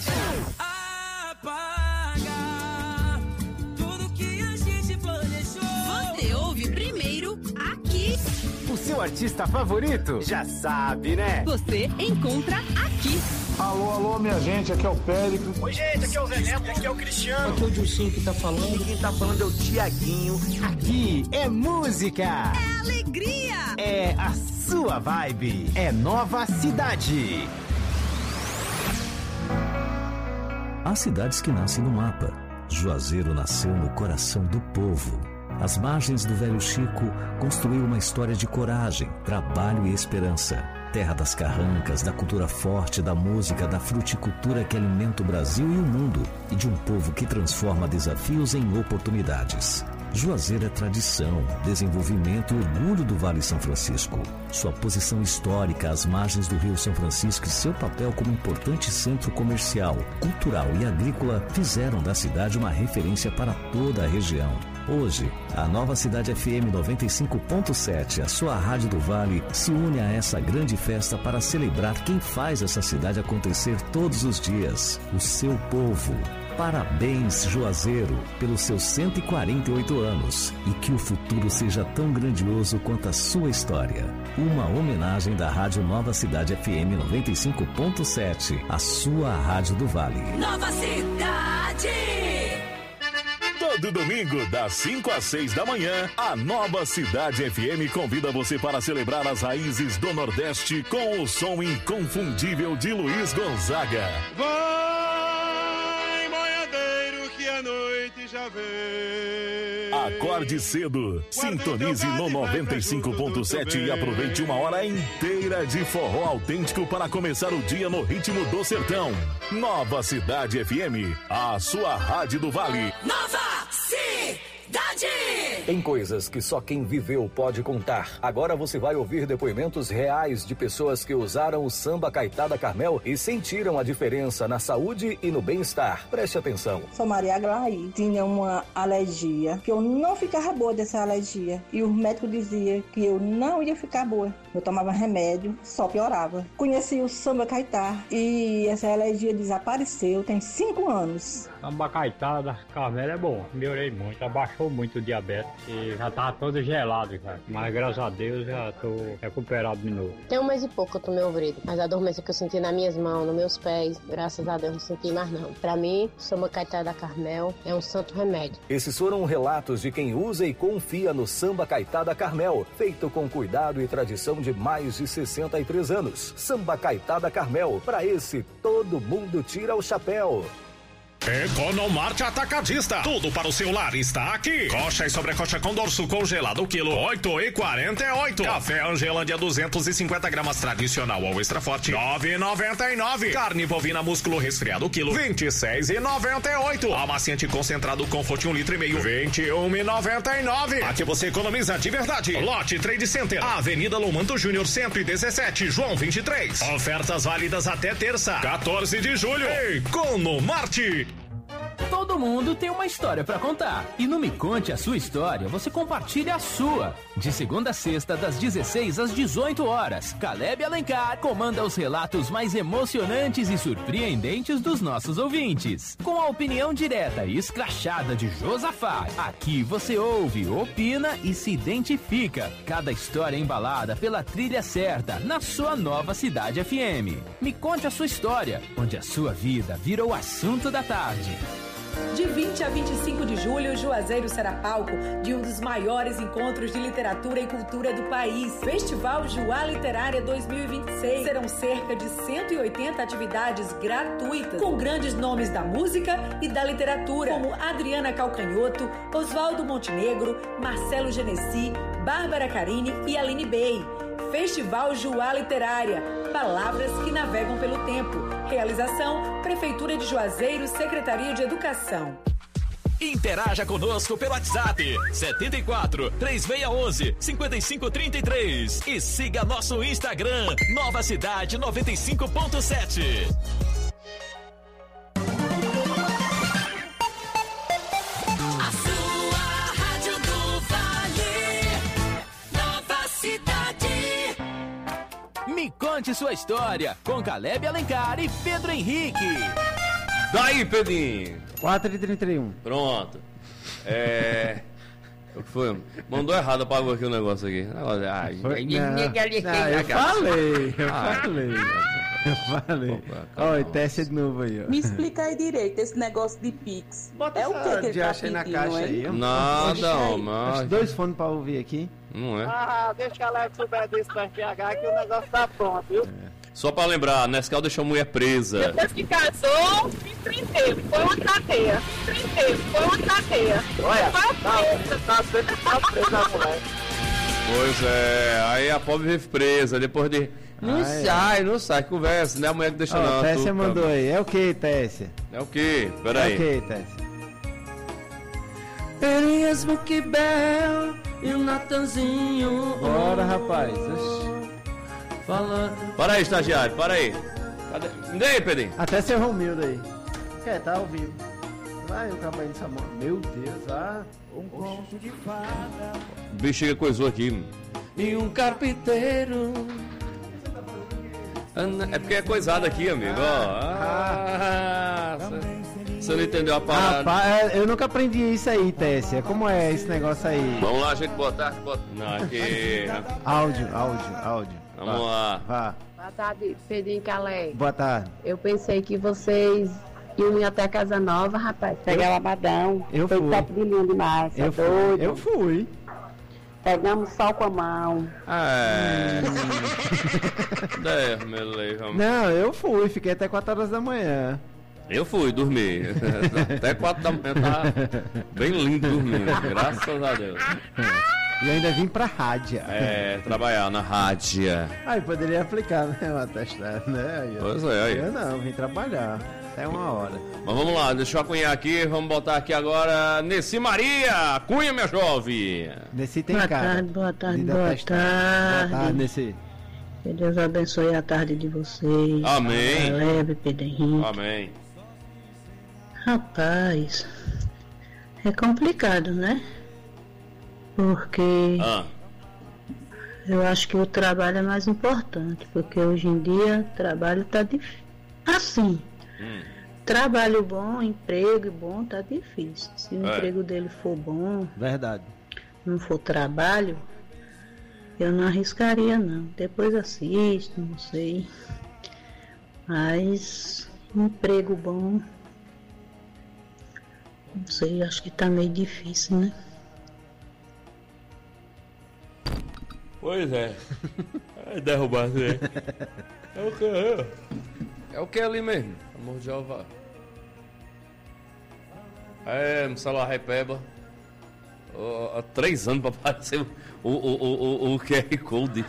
Apaga tudo que a gente planejou. Você ouve primeiro aqui. O seu artista favorito? Já sabe, né? Você encontra aqui. Alô, alô, minha gente, aqui é o Péricles. Oi, gente, aqui é o Zé Neto, aqui é o Cristiano. Aqui é o Dilcinho que tá falando. Quem tá falando é o Tiaguinho. Aqui é música. É alegria. É a sua vibe. É Nova Cidade. Há cidades que nascem no mapa. Juazeiro nasceu no coração do povo. Às margens do Velho Chico, construiu uma história de coragem, trabalho e esperança. Terra das carrancas, da cultura forte, da música, da fruticultura que alimenta o Brasil e o mundo, e de um povo que transforma desafios em oportunidades. Juazeiro é tradição, desenvolvimento e orgulho do Vale São Francisco. Sua posição histórica às margens do Rio São Francisco e seu papel como importante centro comercial, cultural e agrícola fizeram da cidade uma referência para toda a região. Hoje, a Nova Cidade F M noventa e cinco ponto sete, a sua rádio do Vale, se une a essa grande festa para celebrar quem faz essa cidade acontecer todos os dias, o seu povo. Parabéns, Juazeiro, pelos seus cento e quarenta e oito anos e que o futuro seja tão grandioso quanto a sua história. Uma homenagem da Rádio Nova Cidade F M noventa e cinco ponto sete, a sua rádio do Vale. Nova Cidade! Todo domingo, das cinco às seis da manhã, a Nova Cidade F M convida você para celebrar as raízes do Nordeste com o som inconfundível de Luiz Gonzaga. Vai, boiadeiro, que a noite já vem. Acorde cedo, sintonize no noventa e cinco ponto sete e aproveite uma hora inteira de forró autêntico para começar o dia no ritmo do sertão. Nova Cidade F M, a sua rádio do Vale. Nova Cidade! Tem coisas que só quem viveu pode contar. Agora você vai ouvir depoimentos reais de pessoas que usaram o samba Caetada Carmel e sentiram a diferença na saúde e no bem-estar. Preste atenção. Sou Maria Aglaí, tinha uma alergia, que eu não ficava boa dessa alergia. E o médico dizia que eu não ia ficar boa. Eu tomava remédio, só piorava. Conheci o samba Caetá e essa alergia desapareceu, tem cinco anos. Samba Caetada Carmel é bom, melhorei muito, abaixou muito o diabetes e já tava todo gelado, cara. Mas graças a Deus já tô recuperado de novo. Tem um mês e pouco que eu tomei o Vrido, mas a dormência que eu senti nas minhas mãos, nos meus pés, graças a Deus não senti mais não. Pra mim, samba Caetada Carmel é um santo remédio. Esses foram relatos de quem usa e confia no samba Caetada Carmel, feito com cuidado e tradição de mais de sessenta e três anos. Samba Caetada Carmel, pra esse todo mundo tira o chapéu. Economarte Atacadista. Tudo para o seu lar está aqui. Coxa e sobrecoxa com dorso congelado, quilo oito e quarenta e oito. Café Angelândia duzentos e cinquenta gramas tradicional ou extra forte, nove e noventa e nove. Carne bovina músculo resfriado, quilo vinte e seis e noventa e oito. Amaciante concentrado Comfort um litro e meio, vinte e um e noventa e nove. Aqui você economiza de verdade. Lote Trade Center, Avenida Lomanto Júnior cento e dezessete, João vinte e três. Ofertas válidas até terça, quatorze de julho. Economarte. Todo mundo tem uma história pra contar. E no Me Conte a Sua História, você compartilha a sua. De segunda a sexta, das dezesseis às dezoito horas, Caleb Alencar comanda os relatos mais emocionantes e surpreendentes dos nossos ouvintes. Com a opinião direta e escrachada de Josafá, aqui você ouve, opina e se identifica. Cada história embalada pela trilha certa, na sua Nova Cidade F M. Me Conte a Sua História, onde a sua vida vira o assunto da tarde. De vinte a vinte e cinco de julho, Juazeiro será palco de um dos maiores encontros de literatura e cultura do país. Festival Juá Literária dois mil e vinte e seis. Serão cerca de cento e oitenta atividades gratuitas, com grandes nomes da música e da literatura, como Adriana Calcanhoto, Oswaldo Montenegro, Marcelo Genesi, Bárbara Carini e Aline Bey. Festival Juá Literária, palavras que navegam pelo tempo. Realização, Prefeitura de Juazeiro, Secretaria de Educação. Interaja conosco pelo WhatsApp setenta e quatro, três seis um um, cinco cinco três três e siga nosso Instagram Nova Cidade noventa e cinco ponto sete. A sua Rádio do Vale, Nova Cidade. Me conte sua história com Caleb Alencar e Pedro Henrique. Daí, Pedrinho. quatro e trinta e um. Pronto. É... O que foi? Mandou errado, apagou aqui o negócio aqui. Ah, Foi- não, não, eu falei, eu Ah. falei. Eu falei. Olha, teste de novo aí, ó. Me explica aí direito esse negócio de Pix. é o que, que ele de tá achei na pedindo, caixa hein? aí, ó. Nada, Oxe, mas- acho dois fones pra ouvir aqui. Não é? Ah, deixa que a Alex souber disso pra F H que o negócio tá pronto, viu? Só pra lembrar, Nescau deixou a mulher presa. Depois que casou, me prendeu, foi uma cadeia. Me prendeu, foi uma cadeia. Olha, tá presa, tá presa, tá presa a mulher. Pois é, aí a pobre vive presa, depois de... Não Ah, é. sai, não sai, conversa, não é a mulher que deixa Ó, não. Tessia tu- mandou aí. É o que, Tessia? É o quê? Peraí. É o que, Tessia? Ele Smoke Bell e o Natanzinho. Bora, rapaz. Oxi. Fala. Para aí, estagiário, para aí. Cadê? Me dê aí, Pedrinho. Até seu Romildo aí. Quer, tá ao vivo. Vai, o cabelo de Samuel. Meu Deus, ah. Um conto de fada O bicho chega coisou aqui. e um carpinteiro. É porque é coisado aqui, amigo. Ó. Ah, você- você não entendeu a parada. Rapaz, eu nunca aprendi isso aí, Tessia. Como é esse negócio aí? Vamos lá, gente, botar. Bota... Não, aqui. Áudio, áudio, áudio. Vamos Vá. lá. Vá. Boa tarde, Pedrinho Calé. Boa tarde. Eu pensei que vocês iam ir até a Casa Nova, rapaz. Pegar o abadão. Eu Foi fui. top de linha demais. Eu tá fui. doido? Eu fui. Pegamos sol com a mão. É. Deus me livre. Não, eu fui. Fiquei até quatro horas da manhã. Eu fui dormir. Até quatro da manhã tá bem lindo dormindo. Graças a Deus. E ainda vim pra rádio. É, trabalhar na rádio. Aí poderia aplicar, né? Uma testada, né? Aí, ó. Pois é, aí. Eu não, vim trabalhar. Até uma hora. Mas vamos lá, deixa eu acunhar aqui. Vamos botar aqui agora Nessi Maria. Cunha, minha jovem. Nessi tem Boa cara. tarde, boa tarde, Vida boa testada. tarde. Boa tarde, Nessi. Que Deus abençoe a tarde de vocês. Amém. Leve, Pedro Henrique. Amém. Rapaz, é complicado, né? Porque Ah. eu acho que o trabalho é mais importante, porque hoje em dia o trabalho tá difícil. Assim, Hum. trabalho bom, emprego bom, tá difícil. Se o É. emprego dele for bom, Verdade. não for trabalho, eu não arriscaria não. Depois assisto, não sei. Mas emprego bom, não sei, acho que tá meio difícil, né? Pois é. É derrubar, né? É o que? É o que ali mesmo? Amor de Jeová. É, no celular Repeba. Ó, há três anos pra aparecer o, o, o, o, o Q R Code.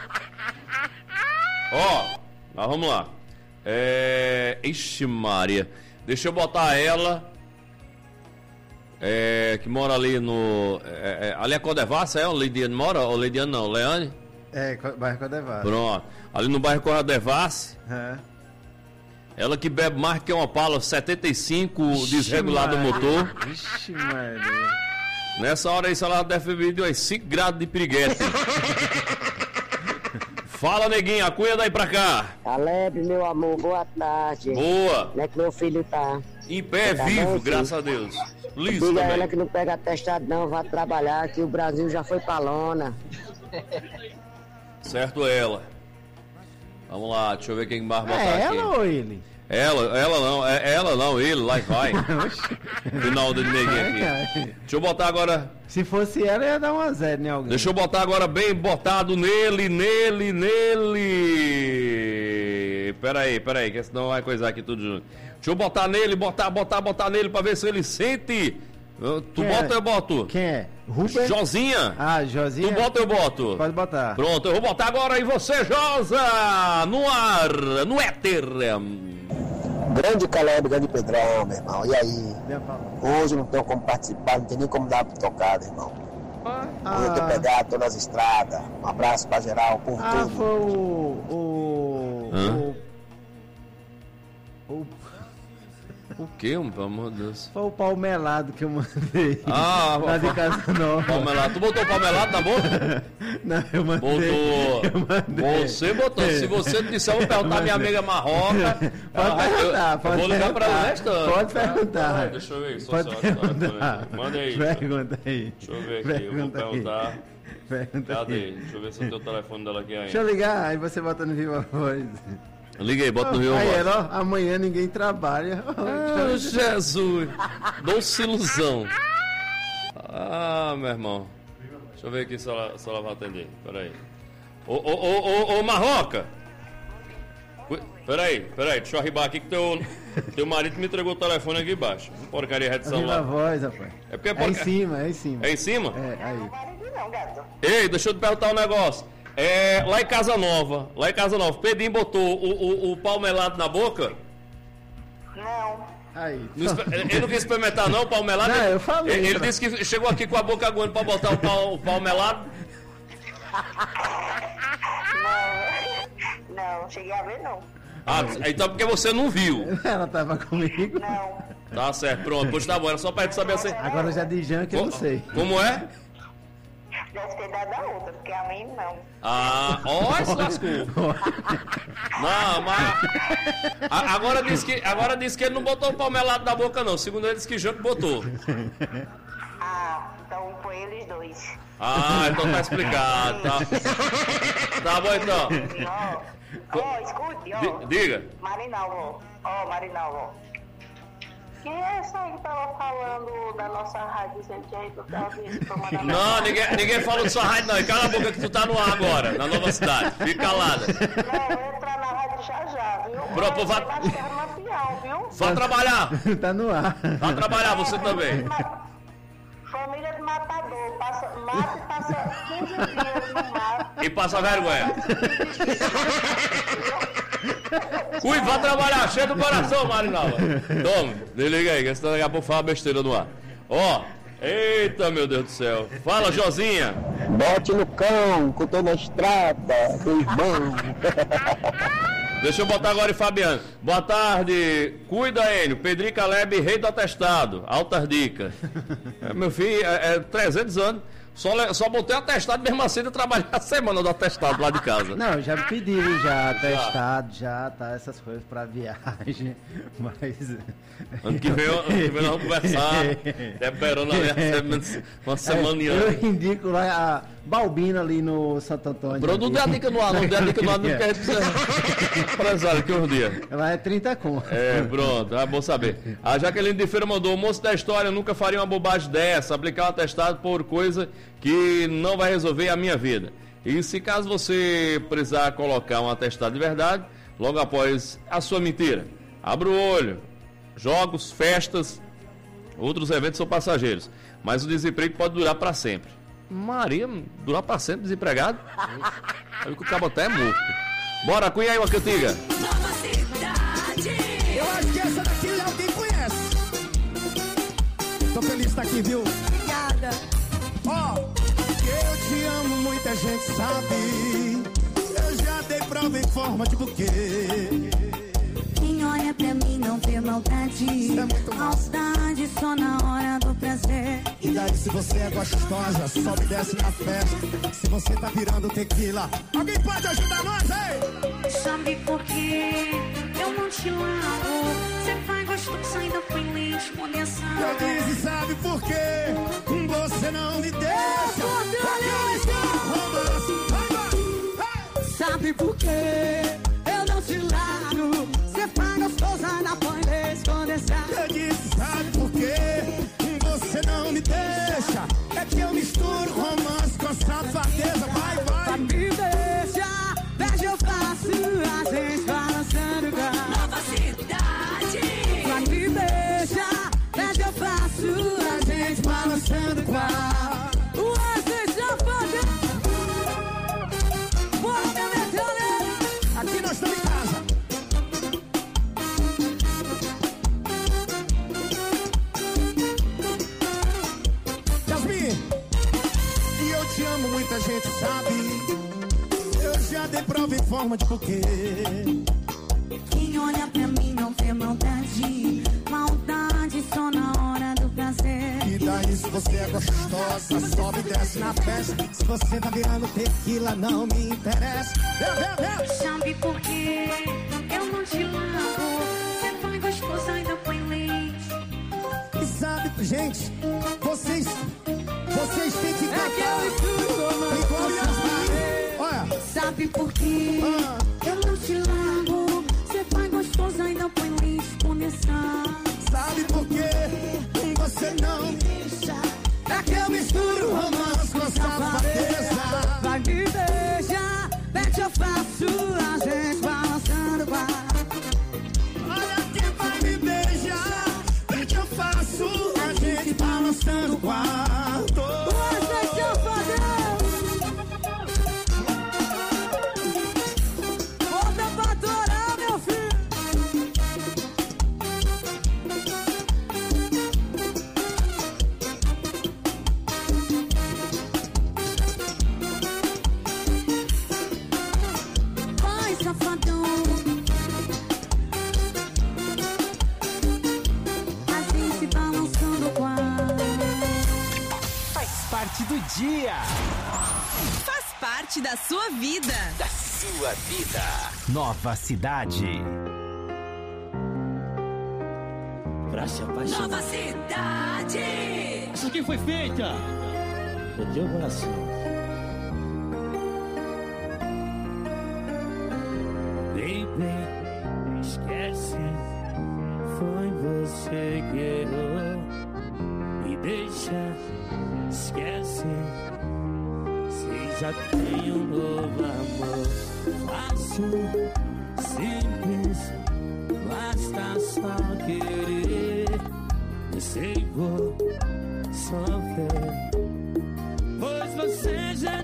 Ó, nós vamos lá. É. Ixi, Maria. Deixa eu botar ela. É, que mora ali no. É, é, ali é Codevassa, é? O Lidiane mora? Ou Lidiane não? Leane? É, co- bairro Codevassi. Pronto. Ali no bairro Codevassi. É. Ela que bebe mais que uma pala setenta e cinco Ixi, desregulado do Maria. motor. Ixi, Maria. Nessa hora aí, se ela deve beber de umas cinco graus de piriguete. Fala, neguinho, a cunha daí pra cá. Caleb, meu amor, boa tarde. Boa. Como é que meu filho tá? Em pé, Tá vivo, bom, graças filho? a Deus. Liso Diga a também. ela que não pega atestado não, vai trabalhar, que o Brasil já foi pra lona. Certo ela. Vamos lá, deixa eu ver quem mais botar É aqui. ela ou ele? Ela, ela não, é ela não, ele, lá e vai. Final do neguinho aqui. Deixa eu botar agora. Se fosse ela, ia dar um a zero em alguém. Deixa eu botar agora bem botado nele, nele, nele. Pera aí, pera aí, que senão vai coisar aqui tudo junto. Deixa eu botar nele, botar, botar, botar nele pra ver se ele sente. Tu Quem bota é? ou eu boto? Quem é? Ruben? Josinha. Ah, Josinha. Tu bota ou eu boto? Pode botar. Pronto, eu vou botar agora em você, Josa! No ar, no éter. Grande Caleb, grande Pedrão, meu irmão. E aí? Hoje não tenho como participar, não tem nem como dar pra tocar, meu irmão. Hoje eu tenho pegado, tô nas estradas. Um abraço pra geral, por Ah, tudo. foi o. O. Hã? O. O, O que, pelo amor de Deus? foi o palmelado que eu mandei. Ah, lá de casa nova. Palmelado. Tu botou palmelado na boca? Não, eu mandei. Botou. Eu mandei. Você botou. Se você disser, eu vou perguntar à minha amiga Marroca. Pode ela vai- perguntar, eu, pode eu vou ligar pra ela perguntar. restante. Pode perguntar. Ah, deixa eu ver. Só Pode só- perguntar. Manda aí. Pergunta aí. Deixa eu ver aqui. Eu vou Pergunta aí. perguntar. Pergunta Cadê? aí. Deixa eu ver se eu tenho o telefone dela aqui Deixa eu ainda. ligar, aí você bota no Viva Voz. Liga aí, bota no Rio. Aí, ó, amanhã ninguém trabalha. Ah, Jesus. Doce ilusão. Ah, meu irmão. Deixa eu ver aqui se ela, se ela vai atender. Peraí. Ô, ô, ô, ô, ô, Marroca. Ui, Peraí, peraí. Deixa eu arribar aqui que teu, teu marido me entregou o telefone aqui embaixo. Porcaria de Viva celular. Voz, rapaz. É porque é É em porca- cima, é em cima. É em cima? É, aí. Ei, deixa eu te perguntar um negócio. É, lá em Casa Nova, lá em Casa Nova, Pedrinho botou o, o, o palmelado na boca? Não. Aí. Não exper- Ele não quis experimentar não, o palmelado? Não, eu falei, Ele, ele pra- disse que chegou aqui com a boca aguando pra botar o, pal, o palmelado. Não, não, cheguei a ver não. Ah, então porque você não viu. Ela tava comigo. Não. Tá certo, pronto, pois tá bom, era só pra gente saber assim. Agora já de Jean que eu não sei. Como é? Deve ter dado a outra, porque a mim não. Ah, ó, se lascou. Não, mas. a- Agora disse, que, agora disse que ele não botou o palmelado na boca, não. Segundo ele, disse que Jean que botou. Ah, então foi eles dois. Ah, então tá explicado, tá? Tá bom então. Ó, ó, escute, ó. Di- diga. Marinalvo, ó, Marinalvo. Quem é essa aí que tava falando da nossa rádio, gente, aí, que eu tava vendo pra mandar Não, ninguém, ninguém falou de sua rádio, não. E cala a boca que tu tá no ar agora, na nova cidade. Fica calada. Não, eu vou entrar na rádio já já, viu? Pronto, Mas vá- eu acho que era Lampião, viu? Vá trabalhar. Tá no ar. Vá trabalhar, você também. Família de matador, passa, mata e passa quinze dias no mar. E passa vergonha. Cui, vá trabalhar, cheio do coração, Marinalva. Toma, desliga aí, que senão daqui a pouco fala besteira no ar. Ó, eita, meu Deus do céu. Fala, Josinha. Bote no cão, que eu tô na estrada, do irmão. Deixa eu botar agora em Fabiano. Boa tarde. Cuida, Enio. Pedrinho Caleb, rei do atestado. Altas dicas. É, meu filho, é, é trezentos anos. Só, le- só botei atestado mesmo assim de trabalhar a semana do atestado lá de casa. Não, já me pediram já, atestado, já, tá, essas coisas pra viagem, mas... Ano que vem, ano que vem nós vamos conversar. Temperando ali a semana- uma semana e Eu ano. indico lá a Balbina ali no Santo Antônio. Pronto, não dê a dica no ar, não dê a dica no ar, não, porque a gente precisa empresário aqui uns dias. Ela é trinta conto. É, pronto, é bom saber. A Jaqueline de Feira mandou: o moço da história nunca faria uma bobagem dessa, aplicar um atestado por coisa que não vai resolver a minha vida. E se caso você precisar colocar um atestado de verdade, logo após a sua mentira, abra o olho. Jogos, festas, outros eventos são passageiros, mas o desemprego pode durar para sempre. Maria, durar para sempre desempregado? Aí que o cabo até é morto. Bora, cunha aí uma cantiga. Eu acho que essa daqui alguém conhece. Tô feliz de estar aqui, viu? Obrigada. Ó, que eu te amo, muita gente sabe. Eu já dei prova em forma de buquê. Quem olha pra mim não vê maldade. Maldade só na hora do prazer. E daí se você é gostosa, sobe e desce na festa. Se você tá virando tequila, alguém pode ajudar nós, ei? Sabe por quê? Eu não te lavo. Você faz gostoso, ainda feliz, condensado. Eu disse, sabe por quê? Você não me deixa. Sabe por quê? Eu não te largo. Você faz gostoso, ainda feliz, condensado. Eu disse, sabe por quê? Você não me deixa. É que eu misturo romance com safadeza. Vai, vai. Vai me deixa, veja eu faço. A gente balançando o carro. Nova cidade. Vai me deixa, veja eu faço. A gente balançando o carro. O Wesley já fazendo. Bora, meu metade. Aqui nós estamos em casa. gente sabe. Eu já dei prova em forma de porquê. Quem olha pra mim não vê maldade. Maldade só na hora do prazer. E daí se você é gostosa, sobe e desce na festa. Se você tá virando tequila, não me interessa. Sabe por quê? Eu não te largo. Você foi gostoso, ainda põe leite. E sabe, gente, vocês, vocês têm que cantar igual Yasmin. Olha. Sabe por quê? Ah. Eu não te largo. Você foi gostoso, ainda põe leite começar. Sabe por quê? Você não me deixa. É que eu misturo romance com safadeza. Vai me beijar, pede eu faço, a gente balançando o ar. Olha que vai me beijar, pede eu faço, a gente balançando o quarto. Você que eu Volta pra adorar, meu filho. Vai, safadão. A gente balançando o ar. Faz parte do dia. Faz parte da sua vida. Da sua vida. Nova Cidade. Pra se apaixonar. Nova Cidade. Isso aqui foi feita do teu coração. Baby, esquece. Foi você que errou. Me deixa, esquece. Se já tem um novo amor. Fácil, simples, basta só querer. Eu sei vou sofrer, pois você já